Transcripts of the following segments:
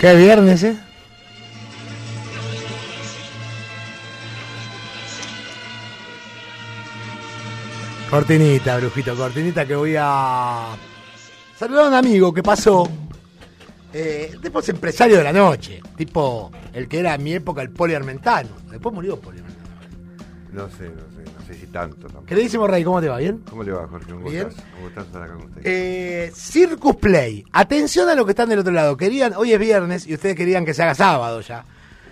¿Qué viernes, eh? Cortinita, brujito, cortinita, que voy a saludar a un amigo que pasó. Después empresario de la noche, tipo el que era en mi época el Poli Armentano. Después murió Poli Armentano. No sé si tanto tampoco. Queridísimo Rey, ¿cómo te va? ¿Bien? ¿Cómo le va, Jorge? Un ¿Bien? gustazo estar acá con usted. Circus Play. Atención a los que están del otro lado. Hoy es viernes y ustedes querían que se haga sábado ya.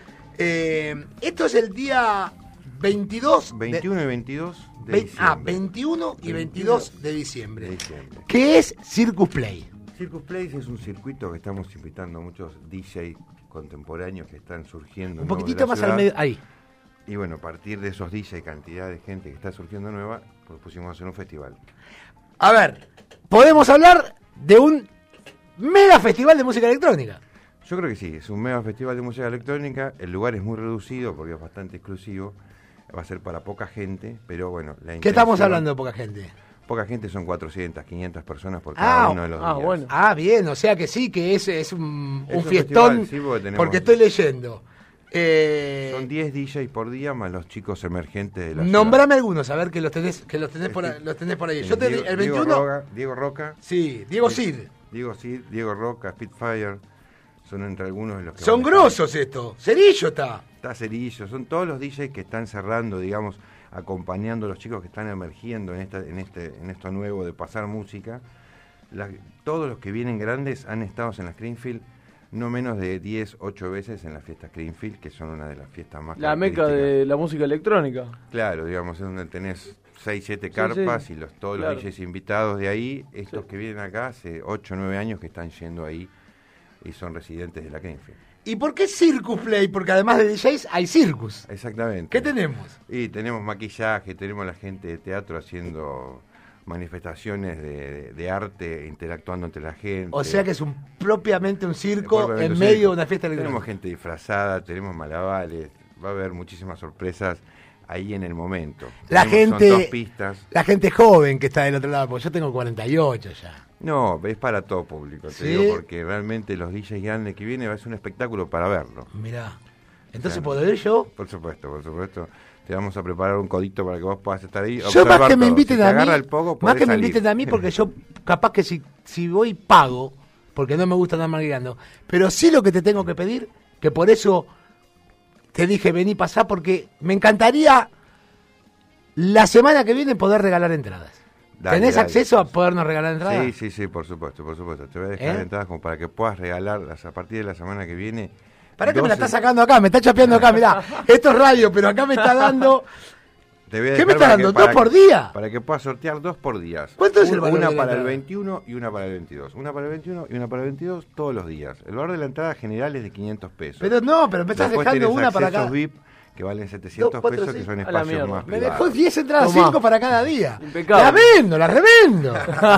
Esto es el día 22. 21 y 22 de diciembre. 21 y 22 de diciembre. ¿Qué es Circus Play? Circus Play es un circuito que estamos invitando a muchos DJ contemporáneos que están surgiendo. Un poquitito más al medio, ahí. Y bueno, a partir de esos DJ, cantidad de gente que está surgiendo nueva, pues pusimos hacer un festival. A ver, podemos hablar de un mega festival de música electrónica. Yo creo que sí, es un mega festival de música electrónica. El lugar es muy reducido porque es bastante exclusivo. Va a ser para poca gente, pero bueno. ¿Qué estamos hablando de poca gente? Poca gente son 400, 500 personas por cada uno de los días. Bueno. Bien, o sea que sí, que es un fiestón, festival, sí, porque estoy leyendo. Son 10 DJs por día más los chicos emergentes de la Nombrame algunos, a ver que los tenés por ahí. Yo el 21. Diego Roca. Sí, Diego Cid. Diego Roca, Spitfire. Son entre algunos de los que son grosos esto. Cerillo está. Está Cerillo. Son todos los DJs que están cerrando, digamos, acompañando a los chicos que están emergiendo en esto nuevo de pasar música. Todos los que vienen grandes han estado en la Greenfield no menos de 8 veces en las fiestas Greenfield, que son una de las fiestas más la meca de la música electrónica. Claro, digamos, es donde tenés 6, 7 carpas y todos los DJs invitados de ahí, estos que vienen acá hace 8, 9 años que están yendo ahí y son residentes de la Greenfield. ¿Y por qué Circus Play? Porque además de DJs hay circus. Exactamente. ¿Qué tenemos? Y tenemos maquillaje, tenemos la gente de teatro haciendo manifestaciones de arte, interactuando entre la gente. O sea que es propiamente un circo en medio de una fiesta electrónica. Tenemos gente disfrazada, tenemos malabares, va a haber muchísimas sorpresas ahí en el momento. Son 2 pistas. La gente joven que está del otro lado, porque yo tengo 48 ya. No, es para todo público, te digo, porque realmente los DJs grandes que vienen va a ser un espectáculo para verlo. Mirá, entonces ¿puedo ir yo? Por supuesto. Te vamos a preparar un codito para que vos puedas estar ahí. Yo más que me inviten a mí, me inviten a mí, porque yo capaz que si voy pago, porque no me gusta andar malgando, pero sí lo que te tengo que pedir, que por eso te dije vení, pasá, porque me encantaría la semana que viene poder regalar entradas. ¿Tenés acceso a podernos regalar entradas? Sí, por supuesto. Te voy a dejar entradas como para que puedas regalarlas a partir de la semana que viene. Pará que me la está sacando acá, me está chapeando acá, mirá. Esto es radio, pero acá me está dando... ¿Qué me está dando? ¿2 por día? Para que puedas sortear 2 por día. ¿Cuánto es el valor? Una para el 21 y una para el 22. Una para el 21 y una para el 22 todos los días. El valor de la entrada general es de 500 pesos. Pero me estás dejando una para acá. VIP que valen 700 pesos, que son espacios más privados. Me dejó 10 entradas, 5 para cada día. Impecable. La revendo.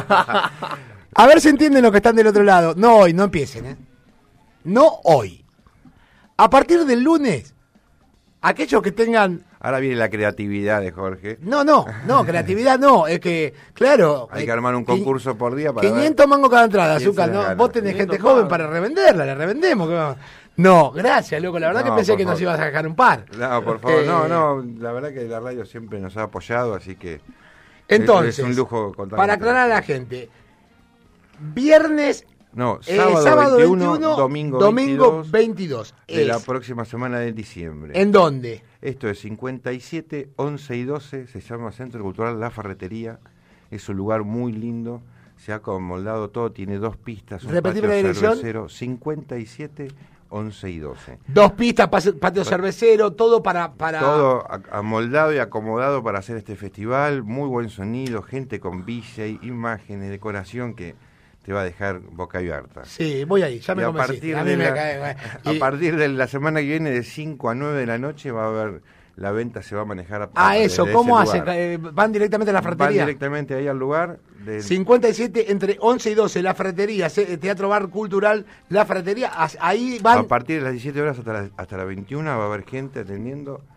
A ver si entienden los que están del otro lado. No hoy, no empiecen, No hoy. A partir del lunes, aquellos que tengan... Ahora viene la creatividad de Jorge. No, creatividad no. Es que, claro... Hay que armar un concurso por día para 500 mangos cada entrada, azúcar, ¿no? Vos tenés gente joven para revenderla, la revendemos. No, gracias, loco. La verdad que pensé que nos ibas a dejar un par. No, por favor, no. La verdad que la radio siempre nos ha apoyado, así que... Entonces, es un lujo contar. Para aclarar a la gente, viernes... No, sábado 21, domingo 22. De la próxima semana de diciembre. ¿En dónde? Esto es 57, 11 y 12, se llama Centro Cultural La Ferretería. Es un lugar muy lindo, se ha amoldado todo, tiene 2 pistas. Repetime la dirección. 57, 11 y 12. 2 pistas, patio cervecero, todo para... Todo amoldado y acomodado para hacer este festival, muy buen sonido, gente con DJ, imágenes, decoración que... te va a dejar boca abierta. Sí, voy ahí, ya me convenciste. A partir de la semana que viene, de 5 a 9 de la noche, va a haber, la venta se va a manejar eso, ¿cómo hacen? ¿Van directamente a la ferretería? Van directamente ahí al lugar. 57, entre 11 y 12, la ferretería, Teatro Bar Cultural, la ferretería, ahí van... A partir de las 17 horas hasta las 21 va a haber gente atendiendo.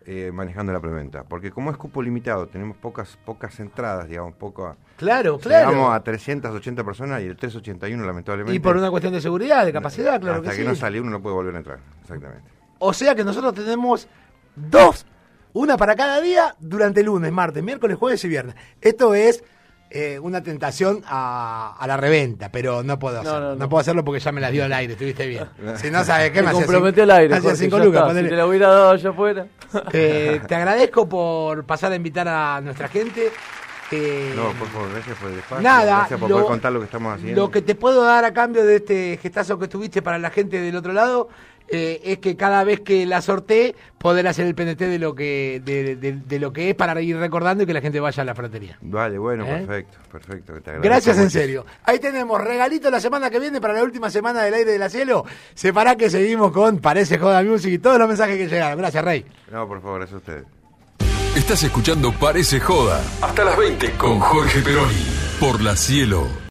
manejando la preventa, porque como es cupo limitado, tenemos pocas entradas, digamos, Claro. Llegamos a 380 personas y el 381 lamentablemente. Y por una cuestión de seguridad, de capacidad, claro hasta que que sí. no sale uno no puede volver a entrar, exactamente. O sea que nosotros tenemos 2, una para cada día durante lunes, martes, miércoles, jueves y viernes. Esto es una tentación a la reventa, pero no puedo hacerlo. No puedo hacerlo porque ya me las dio al aire, estuviste bien. Si no sabes qué, me comprometió al aire. Hacía Jorge, 5 ya lucas. está. Si te la hubiera dado allá afuera. Te agradezco por pasar a invitar a nuestra gente. No, por favor, gracias por el espacio. Nada, gracias por poder contar lo que estamos haciendo. Lo que te puedo dar a cambio de este gestazo que tuviste para la gente del otro lado es que cada vez que la sortee poder hacer el PNT de lo que de lo que es para ir recordando y que la gente vaya a la fratería. Vale, bueno, perfecto. Te agradezco. Gracias en serio. Ahí tenemos regalito la semana que viene para la última semana del Aire de la Cielo. Separá que seguimos con Parece Joda Music y todos los mensajes que llegaron. Gracias, Rey. No, por favor, gracias a ustedes. Estás escuchando Parece Joda hasta las 20 con Jorge Peroni por La Cielo.